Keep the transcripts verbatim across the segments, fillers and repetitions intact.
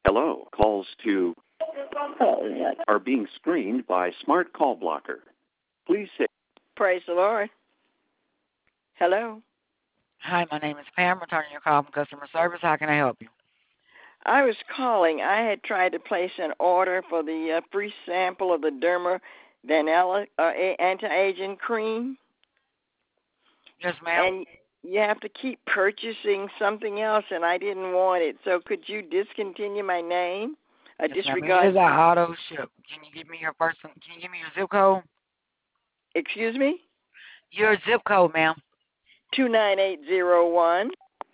Hello. Calls to are being screened by Smart Call Blocker. Please say. Praise the Lord. Hello. Hi, my name is Pam. Returning your call from customer service. How can I help you? I was calling. I had tried to place an order for the uh, free sample of the Derma Vanilla uh, anti-aging cream. Yes, ma'am. And you have to keep purchasing something else, and I didn't want it. So could you discontinue my name? I yes, disregard. It is an auto ship. Can you give me your first? Can you give me your zip code? Excuse me? Your zip code, ma'am. Two nine eight zero one.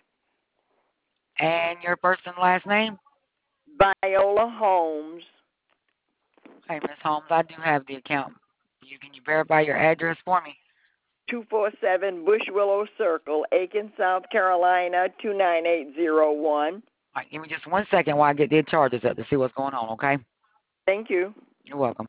And your first and last name? Viola Holmes. Hey, Miss Holmes, I do have the account. You can you verify your address for me? Two four seven Bush Willow Circle, Aiken, South Carolina two nine eight zero one. All right, give me just one second while I get the charges up to see what's going on. Okay? Thank you. You're welcome.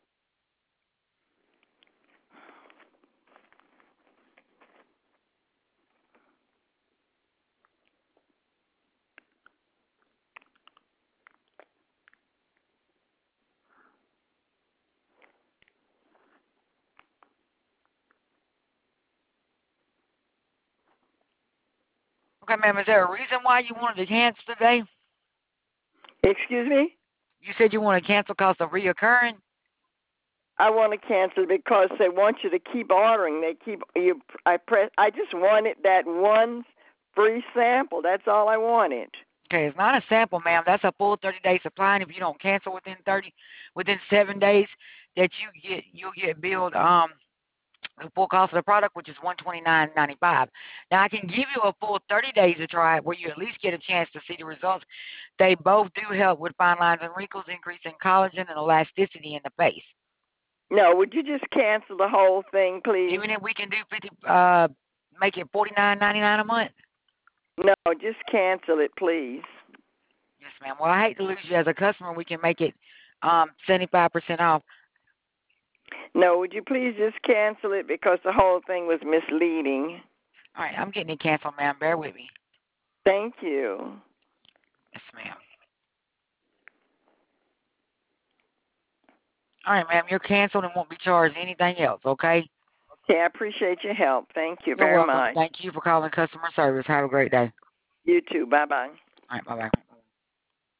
Okay, ma'am, is there a reason why you wanted to cancel today? Excuse me? You said you want to cancel because of reoccurring? I want to cancel because they want you to keep ordering. They keep you. I press. I just wanted that one free sample. That's all I wanted. Okay, it's not a sample, ma'am. That's a full thirty day supply, and if you don't cancel within thirty, within seven days, that you get you'll get billed um the full cost of the product, which is one twenty nine ninety five. Now I can give you a full thirty days to try it, where you at least get a chance to see the results. They both do help with fine lines and wrinkles, increasing collagen and elasticity in the face. No, would you just cancel the whole thing, please? Even if we can do fifty, uh, make it forty nine ninety nine a month. No, just cancel it, please. Yes, ma'am. Well, I hate to lose you as a customer. We can make it um seventy five percent off. No, would you please just cancel it because the whole thing was misleading. All right, I'm getting it canceled, ma'am. Bear with me. Thank you. Yes, ma'am. All right, ma'am. You're canceled and won't be charged anything else, okay? Okay, I appreciate your help. Thank you You're very welcome. much. Thank you for calling customer service. Have a great day. You too. Bye-bye. All right, bye-bye.